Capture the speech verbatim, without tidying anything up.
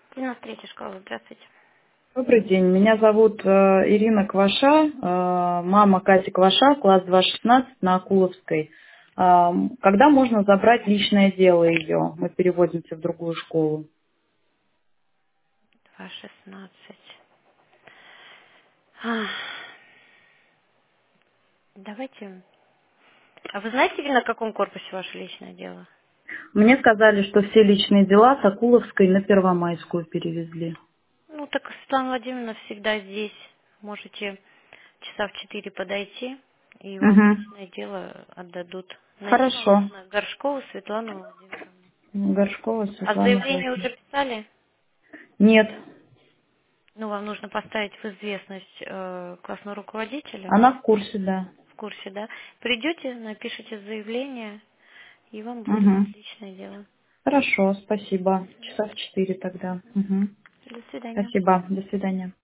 девяносто третья школа, здравствуйте. Добрый день, меня зовут э, Ирина Кваша, э, мама Кати Кваша, класс два шестнадцать на Акуловской. Э, когда можно забрать личное дело ее? Мы переводимся в другую школу. два шестнадцать. Ах, Давайте. А вы знаете, на каком корпусе ваше личное дело? Мне сказали, что все личные дела с Акуловской на Первомайскую перевезли. Ну, так Светлана Владимировна всегда здесь. Можете часа в четыре подойти, и вам Угу. личное дело отдадут. Найти вам Хорошо. нужно Горшкову Светлану Владимировну. Горшкова А Светлана заявление Владимировна. уже писали? Нет, Ну, вам нужно поставить в известность э, классного руководителя. она в курсе, да. В курсе, да? Придете, напишите заявление, и вам выдадут Угу. личное дело. Хорошо, спасибо. Часа в четыре тогда. Угу. До свидания. Спасибо. До свидания.